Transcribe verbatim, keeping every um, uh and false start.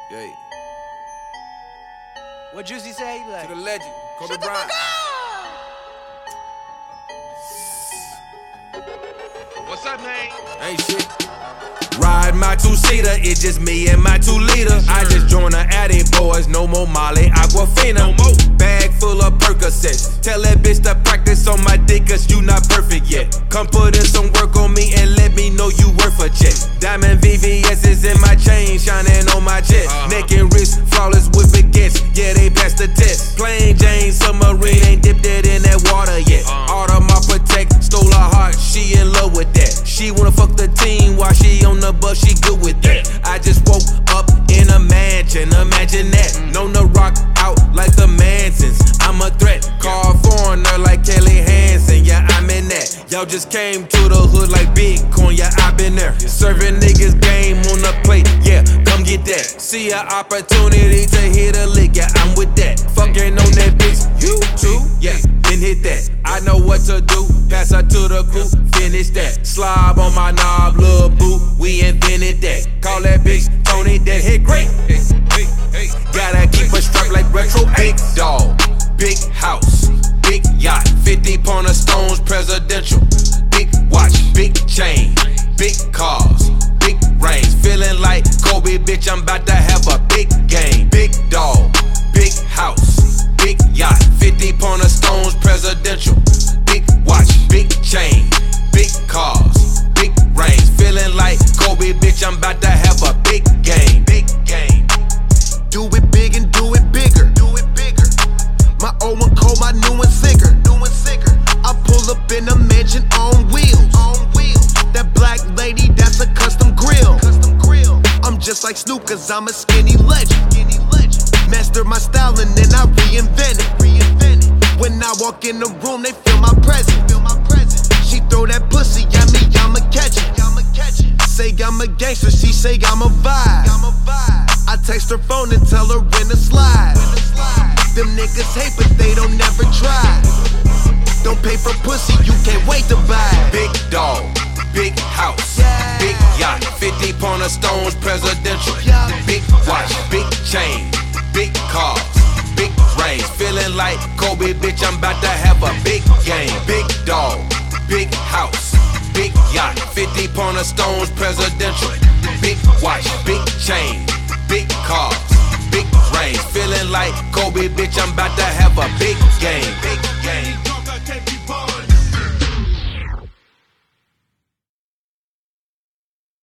Yeah. What Juicy say? He like, to the legend, Kobe shut the Bryant. fuck up! What's up, man? Ain't shit. Ride my two-seater, it's just me and my two-liter. I just joined the Addy boys, no more Molly, Aquafina. No more. Bag full of Percocets. Tell that bitch to practice on my dick, cause you not perfect yet. Come put in some work on me and let me know you worth a check. Diamond V V S's in my chain, shining on my chest. Uh-huh. Neck and wrist, flawless with baguettes. Yeah, they passed the test. Plain Jane submarine, ain't dipped it in that water yet. Uh-huh. All of my protect, stole her heart, she in love with that. She wanna fuck the team while she on the bus, she good with that. I just woke up in a mansion, imagine that. Known to rock out like the Mansons. I'm a threat, call foreigner like Kelly Hansen. Yeah, I'm in that. Y'all just came to the hood like Bitcoin. Yeah, I been there. Serving niggas game on the plate. Yeah, come get that. See an opportunity to hit a lick. Yeah, I'm with that. Fucking on that bitch. You too? Yeah, then hit that. I know what to do. Pass her to the crew. Finish that. Slob on my knob, lil' boo. We invented that. Call that bitch Tony. That hit great. Gotta keep her strapped like retro. Big dog, big house, big yacht, fifty pound of stones, presidential. Big watch, big chain, big cars, big range. Feeling like Kobe, bitch, I'm about to have a big game. Big dog, big house, big yacht, fifty pound of stones, presidential. Big watch, big chain, big cars, big range. Feeling like Kobe, bitch, I'm about to have a big game. Big game. Do it big and do it bigger. Do it bigger. My old one cold, my new one sicker. New one sicker. I pull up in a mansion on wheels. On wheels. That black lady, that's a custom grill. Custom grill. I'm just like Snoop, cause I'm a skinny legend. Skinny legend. Master my style and then I reinvent it. Reinvent it. When I walk in the room, they feel my presence. Feel my presence. She throw that pussy at me, I'ma catch it. I'ma catch it. Say I'm a gangster, she say I'm a vibe. I'm a vibe. I text her phone and tell her when to slide. Them niggas hate but they don't never try. Don't pay for pussy, you can't wait to buy. Big dog, big house, big yacht, fifty pound of stones, presidential. Big watch, big chain, big cars, big range. Feeling like Kobe, bitch, I'm about to have a big game. Big dog, big house, big yacht, fifty pound of stones, presidential. Big watch, big chain, big cars, big range. Feeling like Kobe, bitch, I'm about to have